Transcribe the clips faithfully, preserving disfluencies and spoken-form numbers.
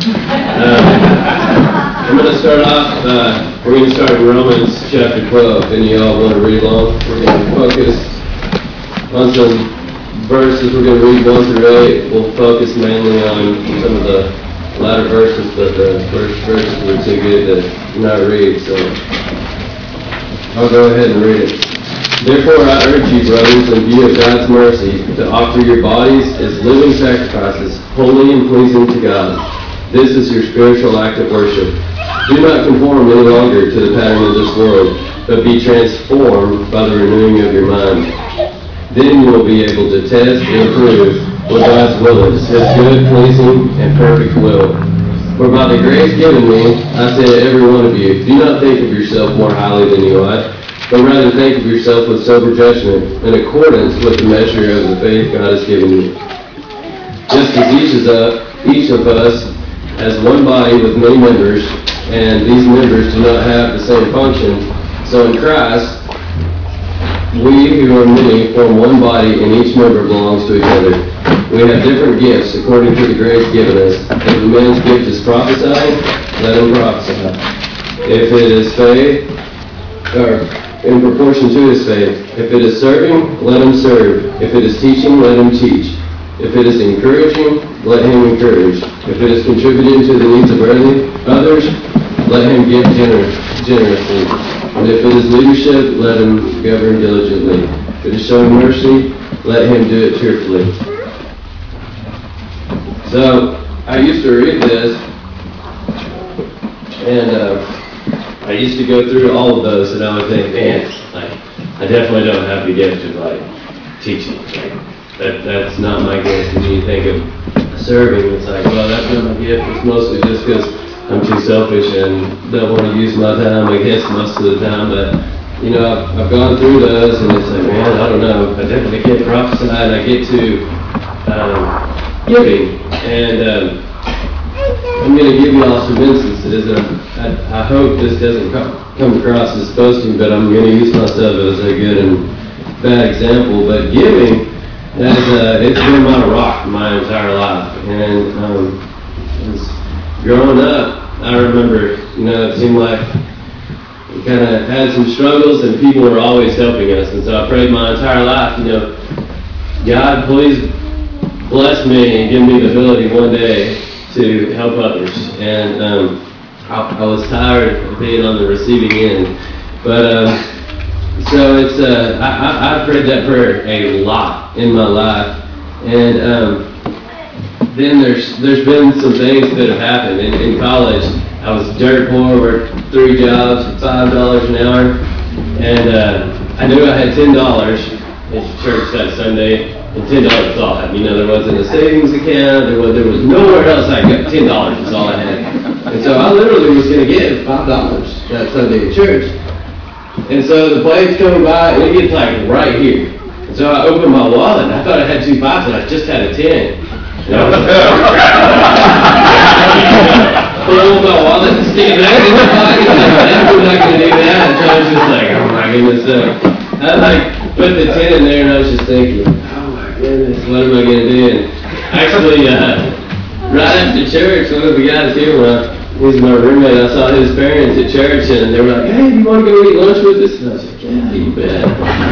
Um, I'm going to start off, uh, we're going to start in Romans chapter twelve. Any of y'all want to read along? We're going to focus on some verses. We're going to read one through eight. We'll focus mainly on some of the latter verses, but the first verses were too good to not read, so I'll go ahead and read it. Therefore, I urge you, brothers, in view of God's mercy, to offer your bodies as living sacrifices, holy and pleasing to God. This is your spiritual act of worship. Do not conform any longer to the pattern of this world, but be transformed by the renewing of your mind. Then you will be able to test and approve what God's will is, His good, pleasing, and perfect will. For by the grace given me, I say to every one of you, do not think of yourself more highly than you ought, but rather think of yourself with sober judgment, in accordance with the measure of the faith God has given you. Just as each, is a, each of us has one body with many members, and these members do not have the same function, so in Christ, we who are many form one body, and each member belongs to each other. We have different gifts according to the grace given us. If a man's gift is prophesying, let him prophesy. If it is faith, or in proportion to his faith. If it is serving, let him serve. If it is teaching, let him teach. If it is encouraging, let him encourage. If it is contributing to the needs of others, let him give gener- generously. And if it is leadership, let him govern diligently. If it is showing mercy, let him do it cheerfully. So, I used to read this, and uh, I used to go through all of those, and I would think, man, like, I definitely don't have the gift of, like, teaching. Like, that, that's not my gift. And you think of serving, it's like, well, that's not my gift. It's mostly just because I'm too selfish and don't want to use my time, I guess, most of the time. But, you know, I've, I've gone through those, and it's like, man, I don't know. I definitely get prophesied, and I get to um, giving. And um, I'm going to give you all some instances, and I, I hope this doesn't come, come across as boasting, but I'm going to use myself as a good and bad example. But giving, has, uh, it's been my rock my entire life. And um, as growing up, I remember, you know, it seemed like we kind of had some struggles, and people were always helping us. And so I prayed my entire life, you know, God, please bless me and give me the ability one day to help others. And um, I, I was tired of being on the receiving end. But um, so it's uh, I, I, I prayed that prayer a lot in my life. And um, then there's there's been some things that have happened. In, in college, I was dirt poor, worked three jobs at five dollars an hour. And uh, I knew I had ten dollars at church that Sunday. And ten dollars was all I had. You know, there wasn't a savings account. There was, there was nowhere else I got. ten dollars was all I had. And so I literally was going to give five dollars that Sunday at church. And so the plate's coming by, and it gets like right here. And so I opened my wallet, and I thought I had two fives, and I just had a ten. And I was like, pull my wallet and stick it back in my pocket. Like, I'm not going to do that. And so I was just like, oh my goodness. So I like put the ten in there, and I was just thinking, goodness, what am I going to do? And actually, uh, right after church, one of the guys here, when I, he was my roommate, I saw his parents at church, and they were like, hey, do you want to go eat lunch with us? And I was like, yeah, you bet.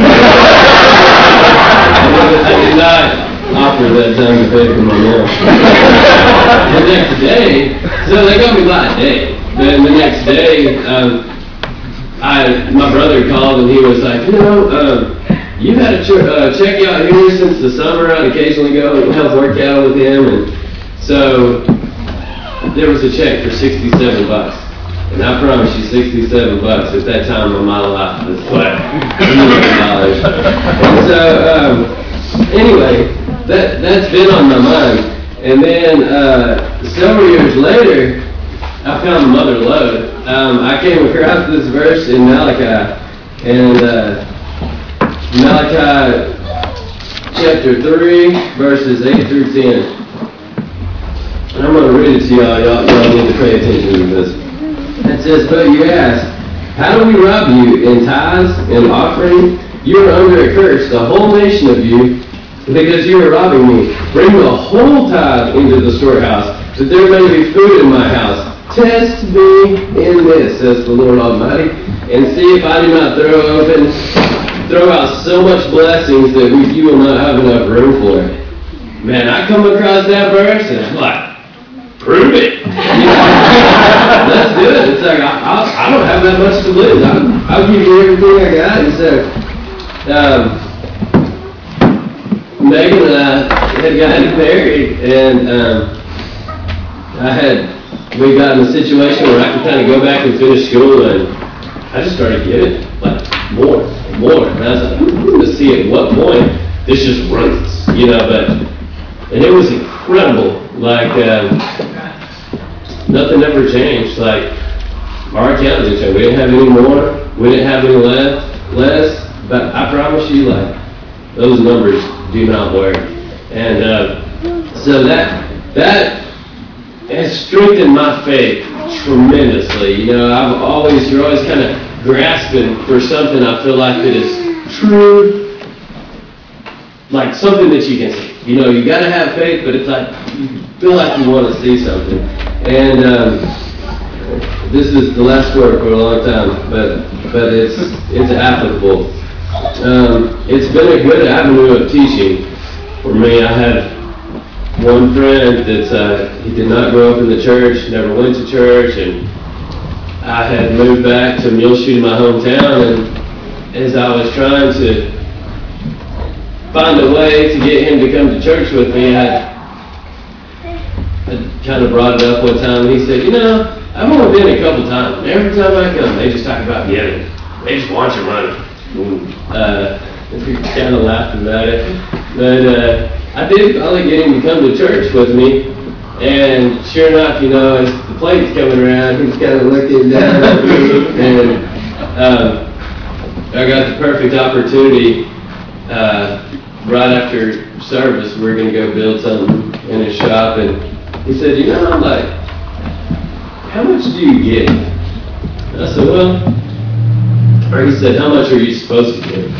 I did not offer that time to pay for my meal. The next day, so they got me by a day. Then the next day, um, I my brother called, and he was like, you know, um, you had a ch- uh, check out here since the summer. I'd occasionally go and help work out with him, and so there was a check for sixty-seven bucks. And I promise you, sixty-seven bucks at that time of my life was like a million dollars. And so, um, anyway, that that's been on my mind. And then uh, several years later, I found Mother Lode. Um, I came across this verse in Malachi, and. Uh, Malachi chapter three, verses eight through ten. And I'm going to read it to y'all. Y'all, y'all need to pay attention to this. It says, but you ask, how do we rob you in tithes and offering? You are under a curse, the whole nation of you, because you are robbing me. Bring the whole tithe into the storehouse, that there may be food in my house. Test me in this, says the Lord Almighty, and see if I do not throw open, throw out so much blessings that we, you will not have enough room for it. Man, I come across that verse and I'm like, prove it. You know? Let's do it. It's like, I, I, I don't have that much to lose. I'll, I'll give you everything I got. And so, um, Megan and I had gotten married, and um, I had, we got in a situation where I could kind of go back and finish school, and I just started giving, like, more and more. And I was like, I'm going to see at what point this just runs, you know, but, and it was incredible. Like, um, nothing ever changed. Like, our account didn't change. We didn't have any more. We didn't have any left, less. But I promise you, like, those numbers do not work. And uh, so that that has strengthened my faith tremendously. You know, I've always, you're always kind of grasping for something I feel like that is true, like something that you can see. You know, you got to have faith, but it's like, you feel like you want to see something. And um, this is the last word for a long time, but but it's it's applicable. Um, it's been a good avenue of teaching for me. I had one friend that's uh, he did not grow up in the church, never went to church, and I had moved back to Muleshoe, my hometown, and as I was trying to find a way to get him to come to church with me, I I kind of brought it up one time, and he said, you know, I've only been a couple times. Every time I come, they just talk about giving. They just want your money. Uh, we kind of laughed about it. But uh, I did finally get him to come to church with me. And sure enough, you know, as the plate's coming around, he's kind of looking down at me. And um, I got the perfect opportunity uh, right after service. We we're going to go build something in his shop. And he said, you know, I'm like, how much do you get? And I said, well, or he said, how much are you supposed to give?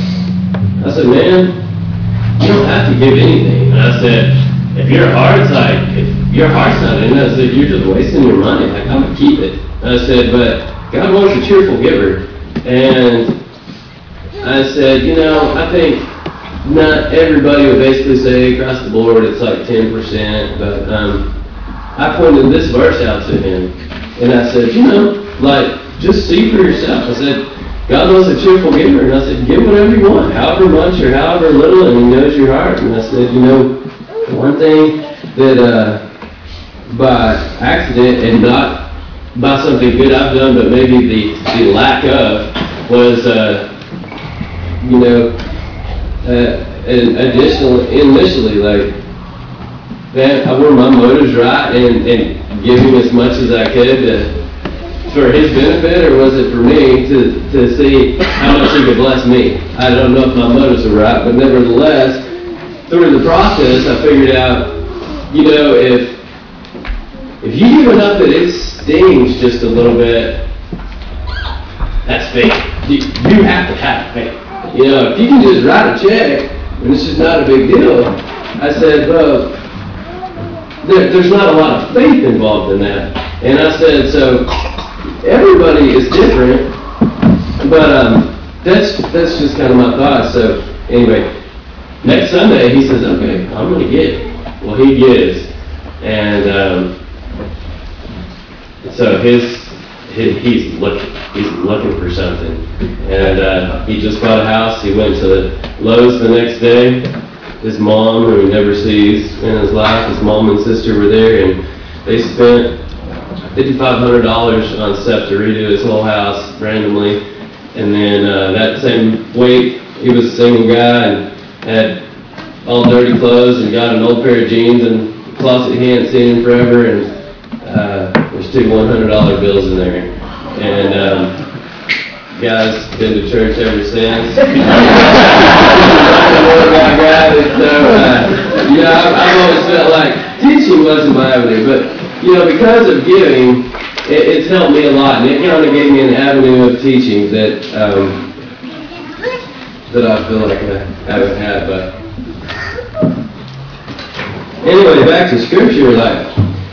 I said, man, you don't have to give anything. And I said, if your heart's like, if your heart's not in it, I said, you're just wasting your money. Like, I'm going to keep it. And I said, but God wants a cheerful giver. And I said, you know, I think not everybody would basically say across the board it's like ten percent, but um, I pointed this verse out to him, and I said, you know, like, just see for yourself. I said, God wants a cheerful giver, and I said, give whatever you want, however much or however little, and He knows your heart. And I said, you know, one thing that uh, by accident and not by something good I've done, but maybe the, the lack of, was, uh, you know, uh, and additionally, initially, like, man, were my motives right and, and giving as much as I could to, for His benefit, or was it for me to, to see how much He could bless me? I don't know if my motives are right, but nevertheless, through the process, I figured out, you know, if if you give enough that it stings just a little bit, that's faith. You, you have to have faith. You know, if you can just write a check and it's just not a big deal, I said, well, there, there's not a lot of faith involved in that. And I said, so everybody is different, but um, that's that's just kind of my thoughts. So anyway, next Sunday he says, okay, I'm going to give. Well, he gives, and um, so his, his he's looking he's looking for something, and uh, he just bought a house. He went to Lowe's the next day. His mom, who he never sees in his life, his mom and sister were there, and they spent fifty-five hundred dollars on stuff to redo his whole house randomly. And then uh, that same week, he was a single guy and had all dirty clothes and got an old pair of jeans in the closet he hadn't seen in forever, and uh, there's two one hundred dollar bills in there. And um, guy's been to church ever since. So, uh, you know, I've, I've always felt like teaching wasn't my avenue, but you know, because of giving, it, it's helped me a lot, and it kind of gave me an avenue of teaching that um, that I feel like I haven't had. But anyway, back to scripture. Like,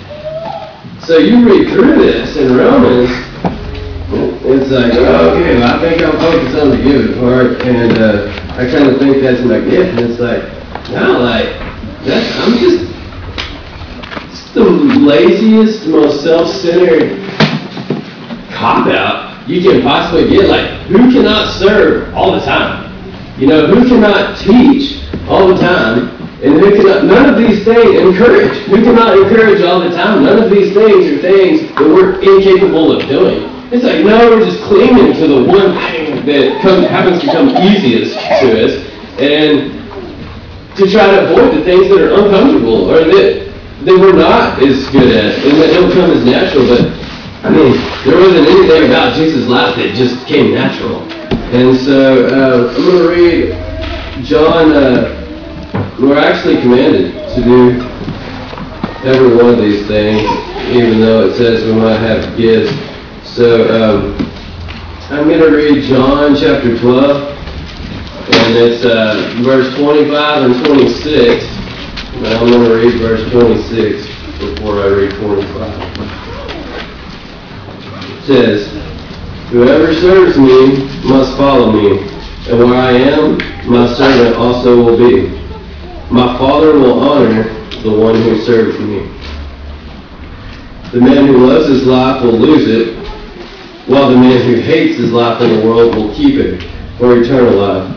So you read through this in Romans, it's like, oh, okay, well, I think I'll focus on the giving part, and uh, I kind of think that's my gift, and it's like, no, like, that's, I'm just, it's the laziest, most self-centered cop-out you can possibly get. Like, who cannot serve all the time? You know, who cannot teach all the time? And who cannot, none of these things encourage. Who cannot encourage all the time? None of these things are things that we're incapable of doing. It's like, no, we're just clinging to the one thing that come, happens to come easiest to us, and to try to avoid the things that are uncomfortable or that, that we're not as good at and that don't come as natural. But, I mean, there wasn't anything about Jesus' life that just came natural. And so, uh, I'm going to read John, uh, we're actually commanded to do every one of these things, even though it says we might have gifts. So um, I'm going to read John chapter twelve, and it's uh, verse twenty-five and twenty-six. And I'm going to read verse twenty-six before I read twenty-five. It says, "Whoever serves me must follow me, and where I am, my servant also will be. My Father will honor the one who serves me. The man who loves his life will lose it, while the man who hates his life in the world will keep it for eternal life."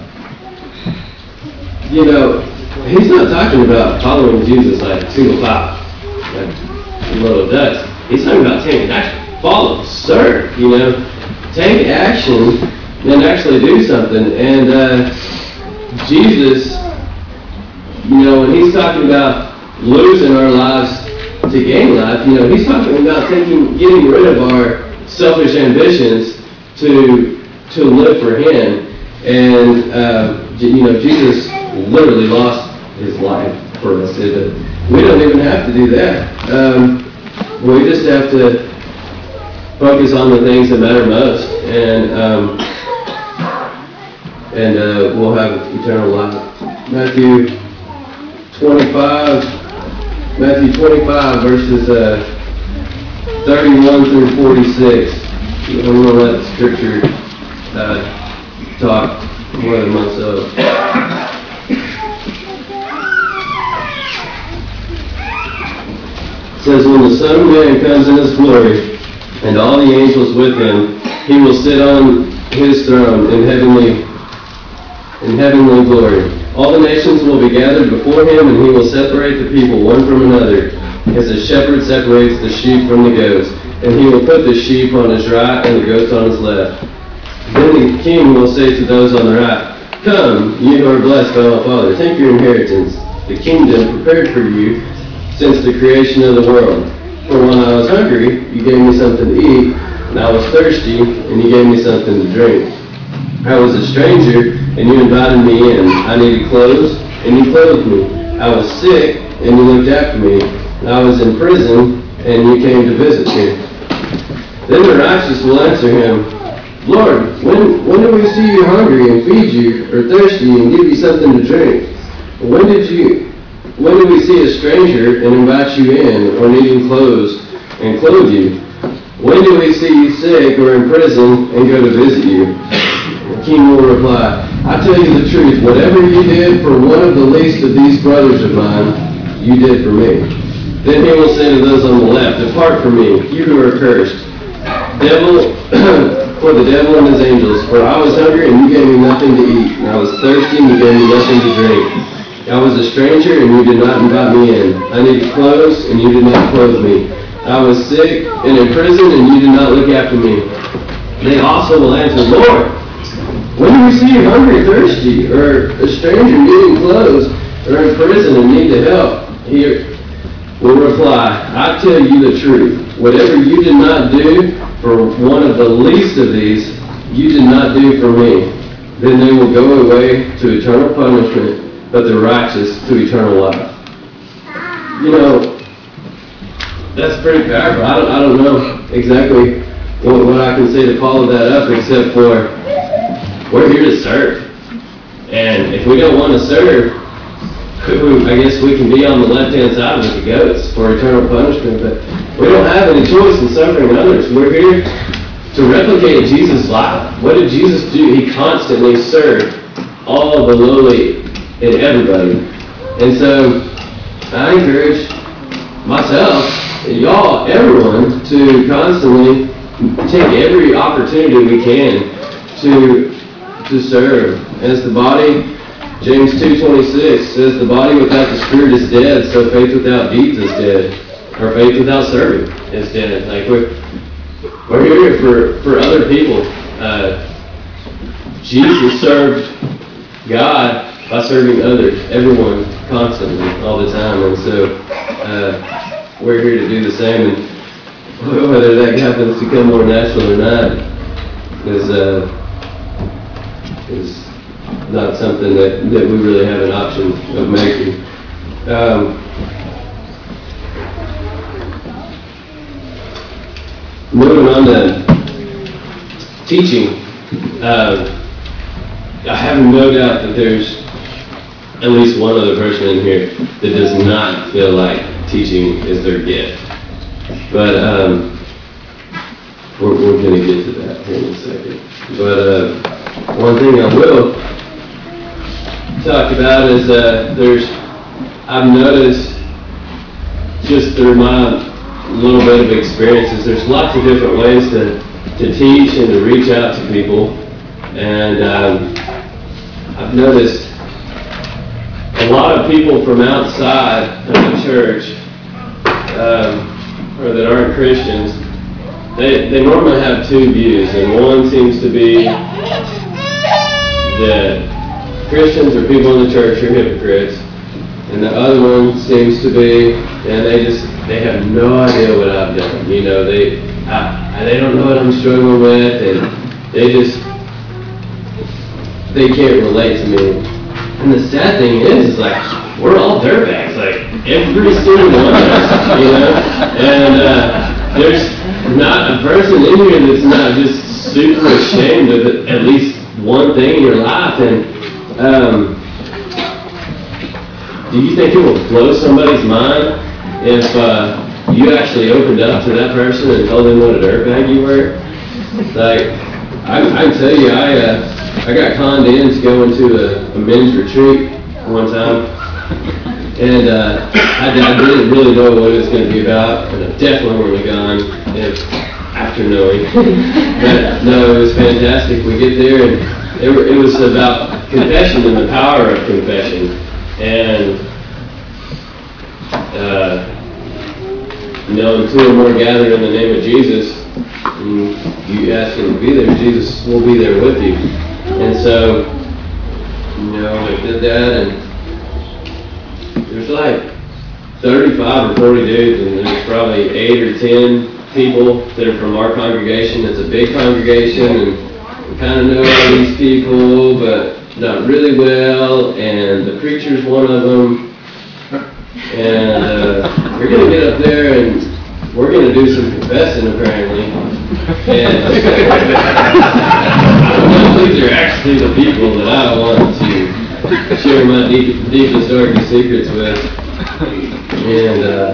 You know, he's not talking about following Jesus like single file, like little ducks. He's talking about taking action. Follow, serve, you know. Take action and actually do something. And uh, Jesus, you know, when he's talking about losing our lives to gain life, you know, he's talking about taking, getting rid of our selfish ambitions to to live for him. And, uh, you know, Jesus literally lost his life for us. It, we don't even have to do that. Um, we just have to focus on the things that matter most, and um, and uh, we'll have eternal life. Matthew twenty-five, Matthew twenty-five, verses uh, thirty-one through forty-six. I'm going to let the scripture uh, talk more than myself. It says, "When the Son of Man comes in his glory, and all the angels with him, he will sit on his throne in heavenly, in heavenly glory. All the nations will be gathered before him, and he will separate the people one from another, as a shepherd separates the sheep from the goats. And he will put the sheep on his right and the goats on his left. Then the king will say to those on the right, 'Come, you who are blessed by my Father, take your inheritance, the kingdom prepared for you since the creation of the world. For when I was hungry, you gave me something to eat, and I was thirsty, and you gave me something to drink. I was a stranger, and you invited me in. I needed clothes, and you clothed me. I was sick, and you looked after me. I was in prison, and you came to visit me.' Then the righteous will answer him, 'Lord, when, when did we see you hungry and feed you, or thirsty and give you something to drink? When did you... When did we see a stranger and invite you in, or needing clothes and clothe you? When did we see you sick or in prison and go to visit you?' The king will reply, 'I tell you the truth, whatever you did for one of the least of these brothers of mine, you did for me.' Then he will say to those on the left, 'Depart from me, you who are cursed, devil, for the devil and his angels. For I was hungry, and you gave me nothing to eat, and I was thirsty, and you gave me nothing to drink. I was a stranger, and you did not invite me in. I needed clothes, and you did not clothe me. I was sick and in prison, and you did not look after me.' They also will answer, 'Lord, when did we see you hungry, thirsty, or a stranger needing clothes, or in prison and need help?' He will reply, 'I tell you the truth. Whatever you did not do for one of the least of these, you did not do for me.' Then they will go away to eternal punishment, but the righteous to eternal life." You know, that's pretty powerful. I don't, I don't know exactly what, what I can say to follow that up, except for we're here to serve. And if we don't want to serve, I guess we can be on the left-hand side with the goats for eternal punishment, but we don't have have any choice in suffering others. We're here to replicate Jesus' life. What did Jesus do? He constantly served all the lowly and everybody. And so I encourage myself, and y'all, everyone, to constantly take every opportunity we can to, to serve. As the body, James two twenty-six says, the body without the spirit is dead, so faith without deeds is dead. Or faith without serving is dead. Like we're, we're here for, for other people. Uh, Jesus served God by serving others, everyone, constantly, all the time. And so uh, we're here to do the same. And whether that happens to come more natural or not is, uh, is not something that, that we really have an option of making. Um, moving on to teaching. Uh, I have no doubt that there's at least one other person in here that does not feel like teaching is their gift. But um, we're, we're going to get to that here in a second. But uh, one thing I will talk about is uh, there's, I've noticed just through my little bit of experiences, there's lots of different ways to, to teach and to reach out to people. And um, I've noticed a lot of people from outside of the church um, or that aren't Christians, they, they normally have two views, and one seems to be that Christians or people in the church are hypocrites, and the other one seems to be, and they just, they have no idea what I've done. You know, they, I, they don't know what I'm struggling with, and they just, they can't relate to me. And the sad thing is, is like, we're all dirtbags, like, every single one of us, you know? And uh, there's not a person in here that's not just super ashamed of at least one thing in your life. And um, do you think it will blow somebody's mind if uh, you actually opened up to that person and told them what a dirtbag you were? Like, I, I can tell you, I uh, I got conned in to go into a, a men's retreat one time, and uh, I, I didn't really know what it was going to be about, and I definitely wouldn't have gone if, after knowing. But no, it was fantastic. We get there, and it, it was about confession and the power of confession, and uh, you know, two or more gathered in the name of Jesus, and you ask him to be there, Jesus will be there with you. And so, you know, I did that, and there's like thirty-five or forty dudes, and there's probably eight or ten people that are from our congregation. It's a big congregation, and we kind of know all these people, but not really well, and the preacher's one of them. And uh, we're going to get up there, and we're going to do some confessing, apparently. And these are actually the people that I want to share my deep, deepest, darkest secrets with. And uh,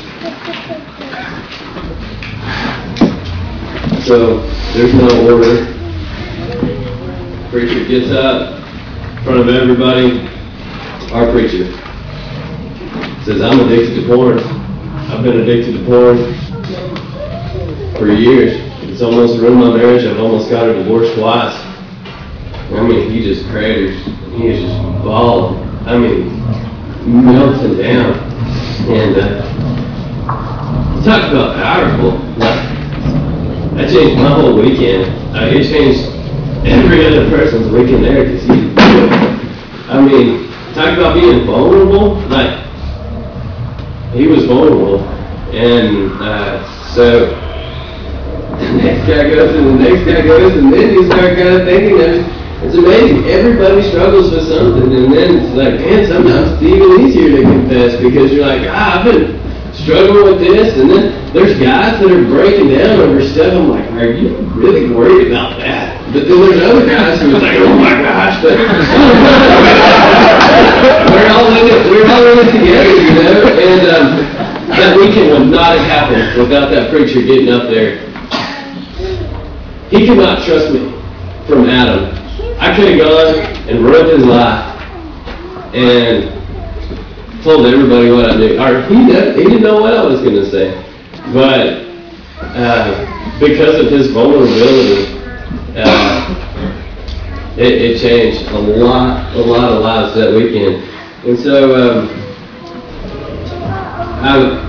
so there's no order. Preacher gets up in front of everybody. Our preacher says, I'm addicted to porn. I've been addicted to porn for years. It's almost ruined my marriage. I've almost got a divorce twice. I mean, he just craters. He is just bawling. I mean, melting down. And uh, talk about powerful. Like, that changed my whole weekend. Uh, it changed every other person's weekend there because he, I mean, talk about being vulnerable. Like, he was vulnerable. And uh, so the next guy goes and the next guy goes, and then you start kind of thinking, I mean, it's amazing. Everybody struggles with something, and then it's like, man, sometimes it's even easier to confess because you're like, ah, I've been struggling with this, and then there's guys that are breaking down over stuff. I'm like, are you really worried about that? But then there's other guys who are like, oh my gosh, but we're all in it. We're all in it together, you know. And um, That weekend would not have happened without that preacher getting up there. He could not trust me from Adam. I could have gone and ruined his life and told everybody what I knew. Or he did, he didn't know what I was going to say. But uh, because of his vulnerability, uh, it, it changed a lot, a lot of lives that weekend. And so, um, I,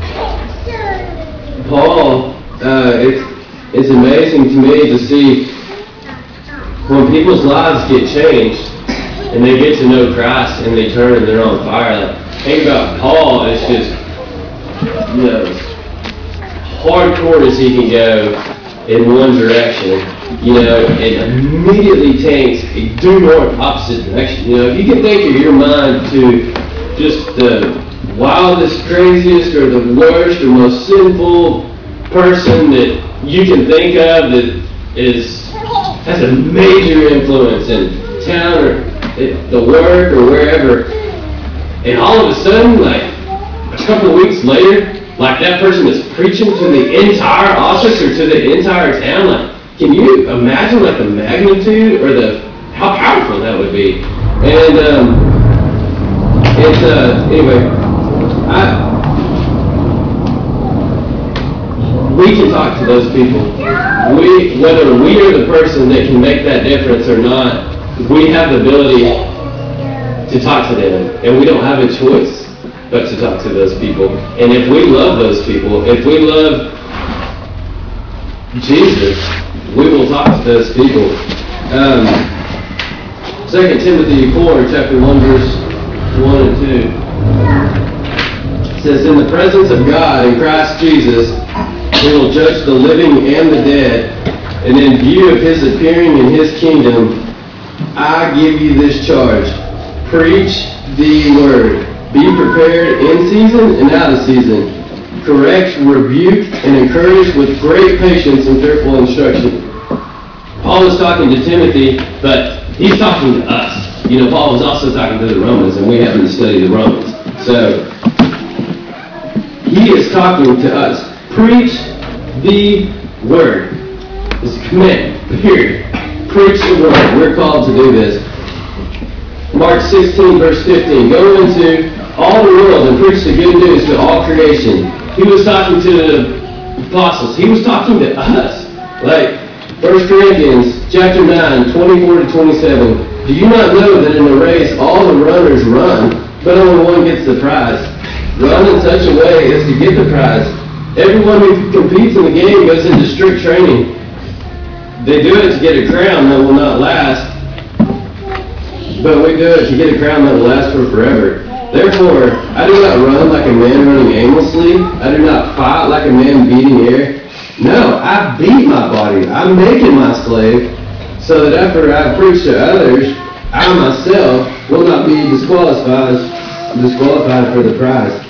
Paul, uh, it's it's amazing to me to see when people's lives get changed and they get to know Christ and they turn and they're on fire. Like, think about Paul, it's just, you know, as hardcore as he can go in one direction, you know, it immediately takes a due north opposite direction. You know, if you can think of your mind to just the wildest, craziest, or the worst or most sinful person that you can think of that is has a major influence in town or at the work or wherever, and all of a sudden, like a couple of weeks later, like that person is preaching to the entire office or to the entire town. Like, can you imagine like the magnitude or the how powerful that would be? And um, it's uh, anyway, I we can talk to those people. We whether we are the person that can make that difference or not, we have the ability to talk to them, and we don't have a choice but to talk to those people. And if we love those people, if we love Jesus, we will talk to those people. Um, Second Timothy four, chapter one, verse one and two. It says, "In the presence of God in Christ Jesus, He will judge the living and the dead, and in view of His appearing in His kingdom, I give you this charge. Preach the word. Be prepared in season and out of season. Correct, rebuke, and encourage with great patience and fearful instruction." Paul is talking to Timothy, but he's talking to us. You know, Paul was also talking to the Romans, and we happen to study the Romans. So, he is talking to us. Preach the word. It's a command, period. Preach the word. We're called to do this. Mark sixteen, verse fifteen. "Go into all the world and preach the good news to all creation." He was talking to the apostles. He was talking to us. Like First Corinthians chapter nine, twenty-four to twenty-seven. "Do you not know that in a race all the runners run, but only one gets the prize? Run in such a way as to get the prize. Everyone who competes in the game goes into strict training. They do it to get a crown that will not last, but we do it to get a crown that will last for forever. Therefore, I do not run like a man running aimlessly. I do not fight like a man beating air. No, I beat my body. I make it my slave, so that after I preach to others, I myself will not be disqualified, disqualified for the prize."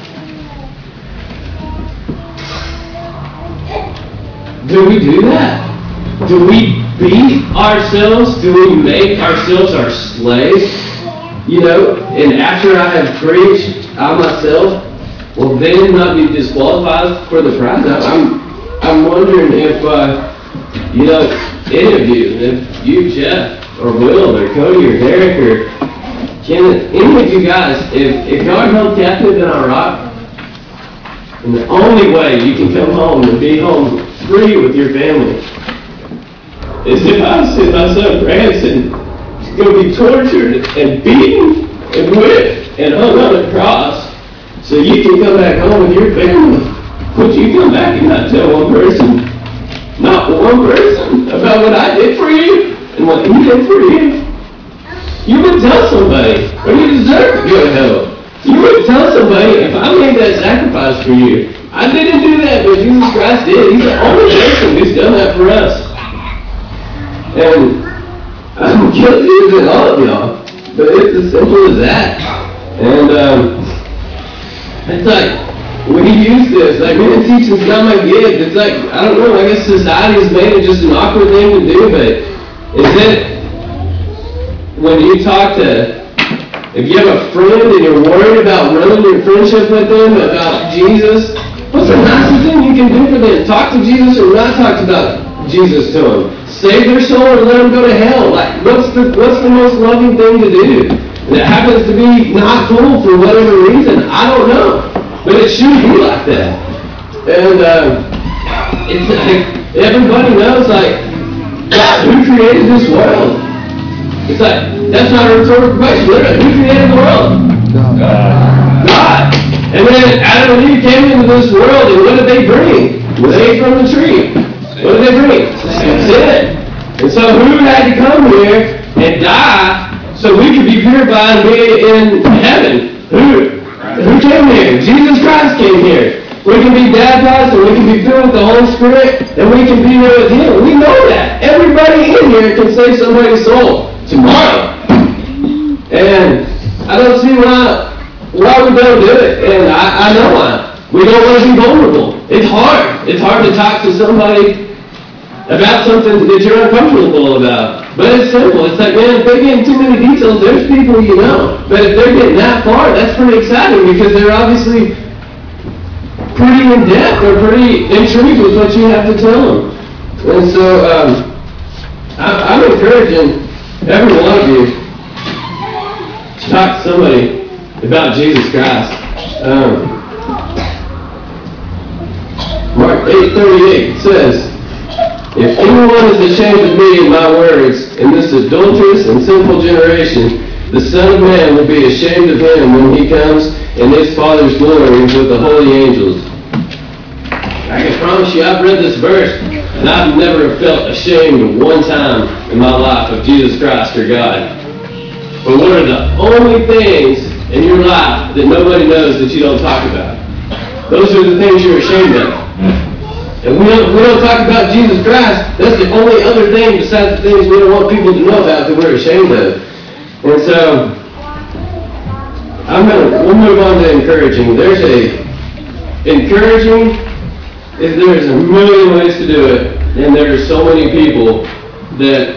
Do we do that? Do we beat ourselves? Do we make ourselves our slaves? You know, and after I have preached, I myself will then not be disqualified for the prize. I'm, I'm wondering if, uh, you know, any of you, if you, Jeff, or Will, or Cody, or Derek, or Kenneth, any of you guys, if, if y'all are held captive in Iraq, and the only way you can come home and be home free with your family is if I send my son Branson to go be tortured and beaten and whipped and hung on a cross so you can come back home with your family. Would you come back and not tell one person, not one person, about what I did for you and what he did for you? You would tell somebody, or you deserve to go to hell. You would tell somebody, if I made that sacrifice for you, I didn't do that, but Jesus Christ did. He's the only person who's done that for us. And I'm guilty of it, all of y'all. But it's as simple as that. And um, it's like, we use this. Like, man, teaching's not my gift. It's like, I don't know, I guess society's made it just an awkward thing to do, but is it, when you talk to If you have a friend and you're worried about running your friendship with them, about Jesus, what's the nicest thing you can do for them? Talk to Jesus or not talk about Jesus to them. Save their soul or let them go to hell. Like, what's the what's the most loving thing to do? And it happens to be not cool for whatever reason. I don't know. But it should be like that. And uh, it's like, everybody knows, like, God, who created this world? It's like, that's not a rhetorical question. Who created the world? God. God. And then Adam and Eve came into this world, and what did they bring? They ate from the tree. What did they bring? Sin. And so who had to come here and die so we could be purified and be in heaven? Who? Who came here? Jesus Christ came here. We can be baptized and we can be filled with the Holy Spirit and we can be there with Him. We know that. Everybody in here can save somebody's soul tomorrow. And I don't see why, why we don't do it. And I, I know why. We don't want to be vulnerable. It's hard. It's hard to talk to somebody about something that you're uncomfortable about. But it's simple. It's like, man, if they get into too many details, there's people you know. But if they're getting that far, that's pretty exciting because they're obviously pretty in depth. They're pretty intrigued with what you have to tell them. And so um, I, I'm encouraging every one of you to talk to somebody about Jesus Christ. Um, Mark eight thirty-eight says, if anyone is ashamed of me and my words in this adulterous and sinful generation, the Son of Man will be ashamed of him when he comes in his Father's glory with the holy angels. I can promise you, I've read this verse, and I've never felt ashamed one time in my life of Jesus Christ or God. But what are the only things in your life that nobody knows that you don't talk about? Those are the things you're ashamed of. And we don't, we don't talk about Jesus Christ. That's the only other thing besides the things we don't want people to know about that we're ashamed of. And so, I'm gonna, we'll move on to encouraging. There's a, encouraging, is there's a million ways to do it. And there are so many people that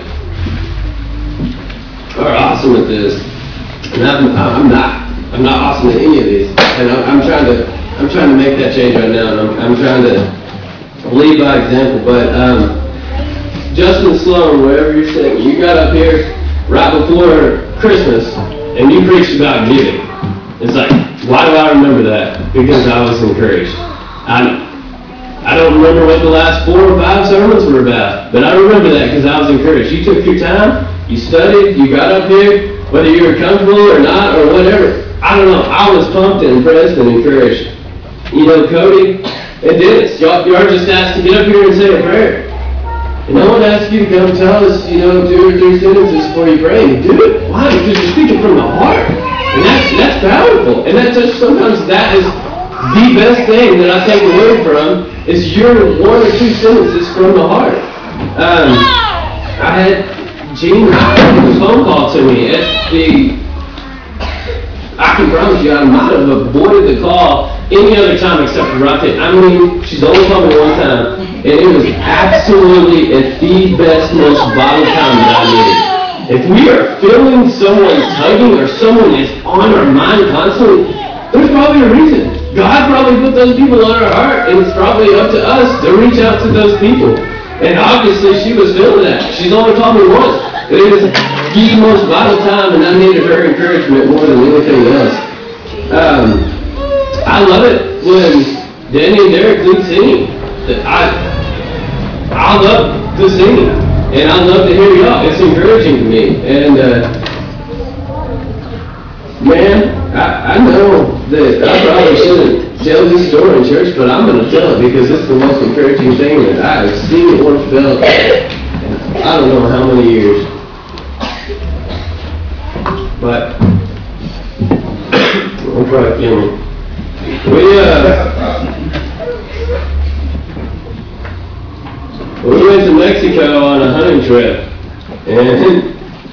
are awesome at this. And I'm, I'm not. I'm not awesome at any of these. And I'm, I'm trying to, I'm trying to make that change right now. And I'm, I'm trying to lead by example, but um, Justin Sloan, wherever you're sitting, you got up here right before Christmas and you preached about giving. It's like, why do I remember that? Because I was encouraged. I, I don't remember what the last four or five sermons were about, but I remember that because I was encouraged. You took your time, you studied, you got up here, whether you were comfortable or not or whatever. I don't know. I was pumped and impressed and encouraged. You know, Cody and Dennis, y'all, y'all just asked to get up here and say a prayer. And no one asked you to come tell us, you know, two or three sentences before you pray. And do it. Why? Because you're speaking from the heart. And that's that's powerful. And that just sometimes that is the best thing that I take away from is your one or two sentences from the heart. Um, I had Gene make a phone call to me at the, I can promise you I might have avoided the call any other time except for right there. I mean, she's only called me one time, and it was absolutely at the best, most vital time that I needed. If we are feeling someone tugging or someone is on our mind constantly, there's probably a reason. God probably put those people on our heart, and it's probably up to us to reach out to those people. And obviously, she was feeling that. She's only called me once, but it was the most vital time, and I needed her encouragement more than anything else. Um, I love it when Danny and Derek lead singing. I, I love the singing, and I love to hear y'all. It's encouraging to me. And uh, man, I, I know that I probably shouldn't tell this story in church, but I'm going to tell it because it's the most encouraging thing that I have seen or felt in I don't know how many years. But I'll probably kill me. We, uh, we went to Mexico on a hunting trip, and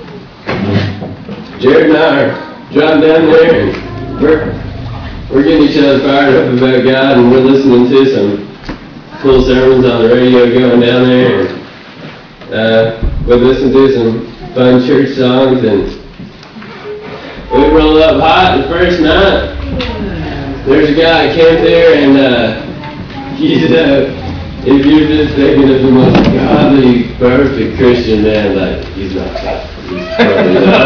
Jared and I are driving down there, and we're, we're getting each other fired up about God, and we're listening to some cool sermons on the radio going down there, and uh, we listen to some fun church songs, and we roll up hot the first night. There's a guy that came there, and uh, he's, uh, if you're just thinking of the most godly, perfect Christian man, like, he's not tough. He's probably not.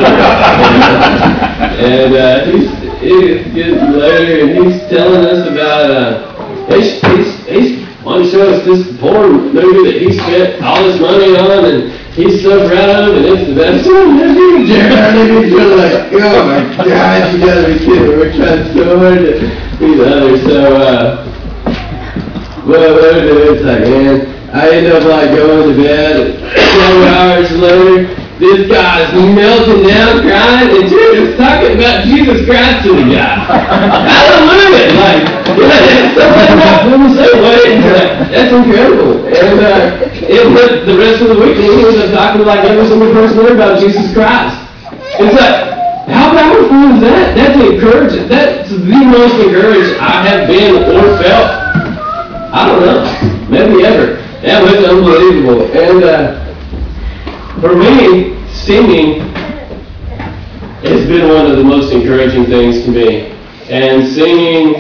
And uh, he's, it gets later, and he's telling us about, uh, he's, he's, he's wanting to show us this porn movie that he spent all his money on, and he's so proud of, and it's the best one ever. Jeremy, you're like, oh my gosh, you gotta be kidding. We're trying so hard to be the other. So, uh, well, it's like, man, I end up like going to bed, twelve hours later, this guy's melting down, crying, and dude is talking about Jesus Christ to the guy. Hallelujah! Like, yeah, somebody not feel the same way. Like, that's incredible. And uh, it went the rest of the week, and he was talking to like every single person there about Jesus Christ. It's like, how powerful is that? That's encouraging. That's the most encouraged I have been or felt. I don't know, maybe ever. That was unbelievable. And uh, for me, singing has been one of the most encouraging things to me. And singing,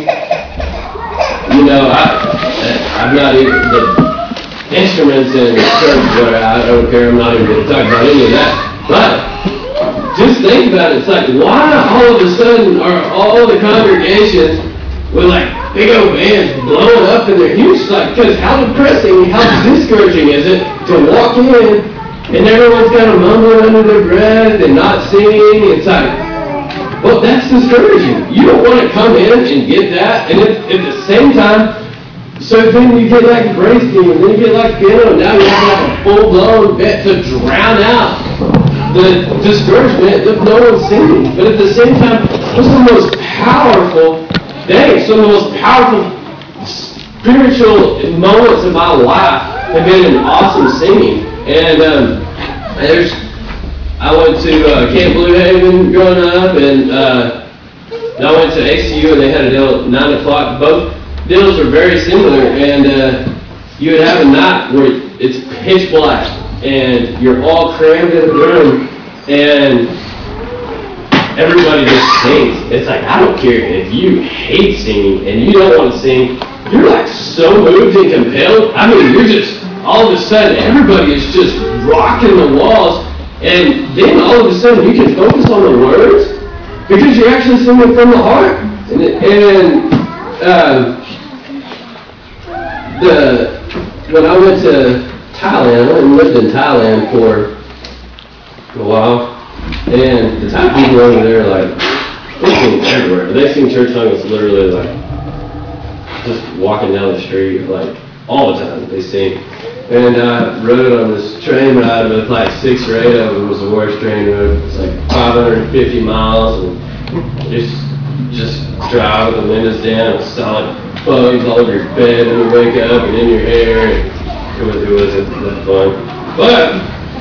you know, I, I'm not even, the instruments in church, where I don't care, I'm not even going to talk about any of that. But just think about it, it's like, why all of a sudden are all the congregations with like big old bands blowing up in their huge, like, because how depressing, how discouraging is it to walk in and everyone's kind of mumbling under their breath and not singing? It's like, well, that's discouraging. You don't want to come in and get that, and at, at the same time, so then you get like praise team, and then you get like piano, and now you have like a full-blown bit to drown out the discouragement of no one singing. But at the same time, what's the most powerful day? Some of the most powerful spiritual moments of my life have been in awesome singing. And um, there's, I went to uh, Camp Blue Haven growing up, and uh, I went to A C U, and they had a deal at nine o'clock. Both deals are very similar, and uh, you would have a night where it's pitch black, and you're all crammed in a room, and everybody just sings. It's like, I don't care if you hate singing and you don't want to sing, you're like so moved and compelled. I mean, you're just, all of a sudden, everybody is just rocking the walls, and then all of a sudden you can focus on the words because you're actually singing from the heart. And, and uh, the when I went to Thailand, I went and lived in Thailand for a while, and the Thai people over there, like, they sing everywhere. They sing church songs literally like just walking down the street, like all the time they sing. And I rode on this train ride with like six or eight of them. It was the worst train ride. It was like five hundred fifty miles, and just just drive with the windows down, solid bugs all over your bed when you wake up and in your hair. And it, was, it wasn't that fun. But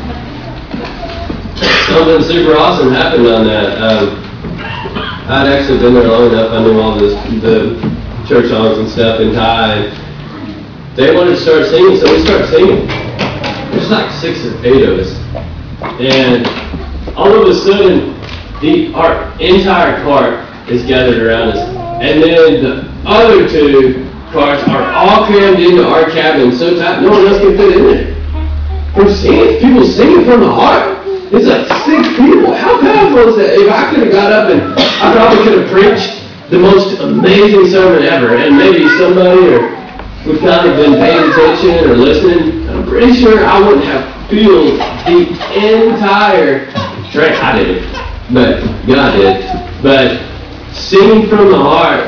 something super awesome happened on that. Um, I'd actually been there long enough. I knew all this, the church songs and stuff in Thai. They wanted to start singing, so we started singing. There's like six or eight of us. And all of a sudden, the, our entire cart is gathered around us. And then the other two carts are all crammed into our cabin so tight, no one else can fit in there. From singing, people singing from the heart. It's like six people. How powerful is that? If I could have got up and I probably could have preached the most amazing sermon ever, and maybe somebody or we've kind of been paying attention or listening, I'm pretty sure I wouldn't have filled the entire train. I did it, but God did. But singing from the heart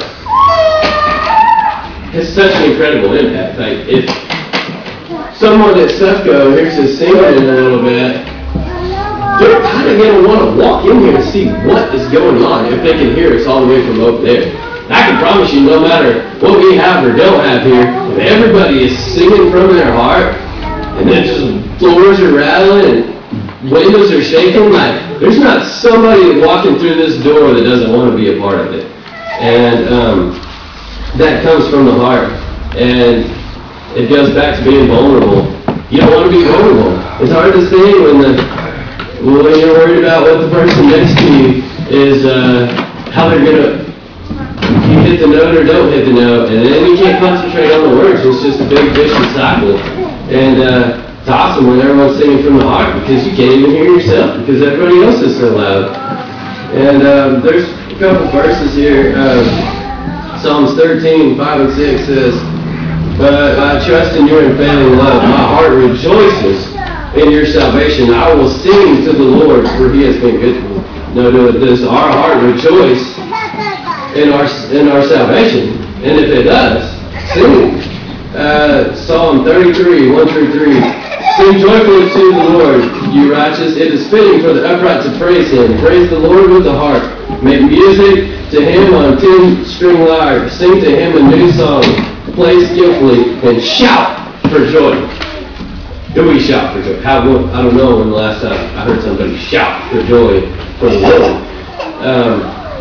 has such an incredible impact. Like if someone at Sefco hears us singing in a little bit, they're kind of going to want to walk in here and see what is going on if they can hear us all the way from over there. I can promise you, no matter what we have or don't have here, if everybody is singing from their heart, and then just floors are rattling and windows are shaking, like there's not somebody walking through this door that doesn't want to be a part of it. And um, that comes from the heart. And it goes back to being vulnerable. You don't want to be vulnerable. It's hard to sing when the when you're worried about what the person next to you is, uh, how they're gonna, you hit the note or don't hit the note, and then you can't concentrate on the words. It's just a big vicious cycle. And uh, it's awesome when everyone's singing from the heart because you can't even hear yourself because everybody else is so loud. And um, there's a couple verses here. Um, Psalms thirteen, five and six says, "But I trust in your unfailing love. My heart rejoices in your salvation. I will sing to the Lord, for he has been good to me." No, no, does our heart rejoice in our in our salvation? And if it does, sing. Uh, Psalm thirty-three, one through three. "Sing joyfully to the Lord, you righteous. It is fitting for the upright to praise him. Praise the Lord with the harp. Make music to him on ten-string lyre. Sing to him a new song. Play skillfully and shout for joy." Do we shout for joy? How, I don't know when the last time I heard somebody shout for joy for the Lord. Um,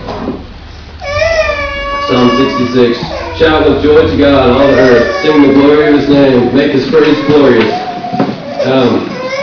Psalm sixty-six. "Shout with joy to God, all the earth. Sing the glory of his name. Make his praise glorious." Um,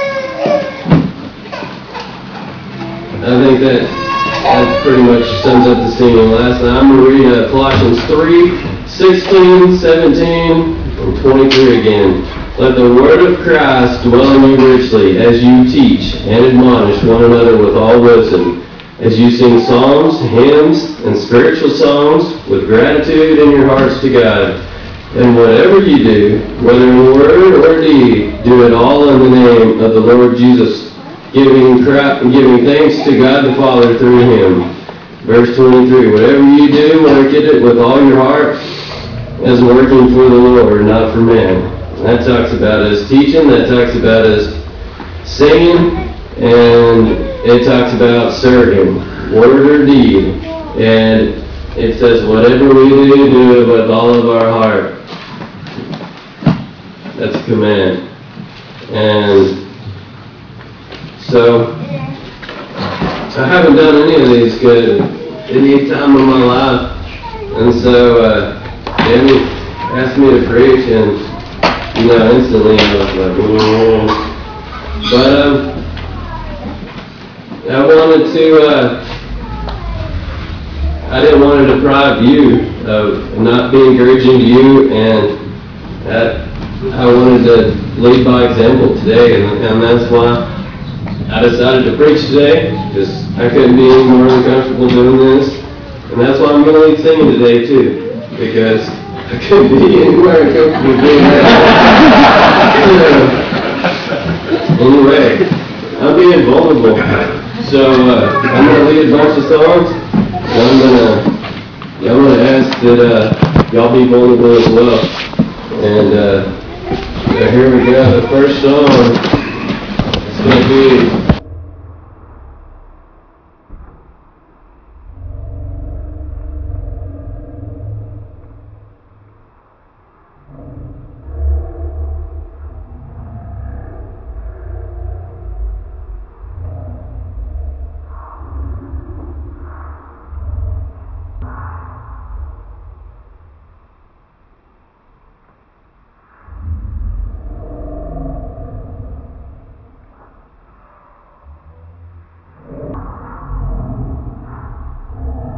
I think that that pretty much sums up the singing. Last night I'm going to read uh, Colossians three, sixteen, seventeen, and twenty-three again. "Let the word of Christ dwell in you richly, as you teach and admonish one another with all wisdom, as you sing psalms, hymns, and spiritual songs with gratitude in your hearts to God. And whatever you do, whether in word or deed, do it all in the name of the Lord Jesus, giving giving thanks to God the Father through him." Verse twenty-three. "Whatever you do, work at it with all your heart, as working for the Lord, not for man." And that talks about us teaching, that talks about us singing, and it talks about serving, word or deed. And it says, whatever we do, do it with all of our heart. That's a command. And so, I haven't done any of these good any time in my life. And so, uh, Danny asked me to preach, and, you know, instantly I was like, whoa. But, um, I wanted to, uh, I didn't want to deprive you of not being encouraging to you, and that I wanted to lead by example today, and, and that's why I decided to preach today, because I couldn't be any more uncomfortable doing this, and that's why I'm going to lead singing today too, because I couldn't be any more uncomfortable doing that. So, anyway, I'm being vulnerable, so uh, I'm going to lead a bunch of songs. I'm gonna, yeah, I'm gonna ask that uh, y'all be vulnerable as well. And uh, yeah, here we go. The first song is gonna be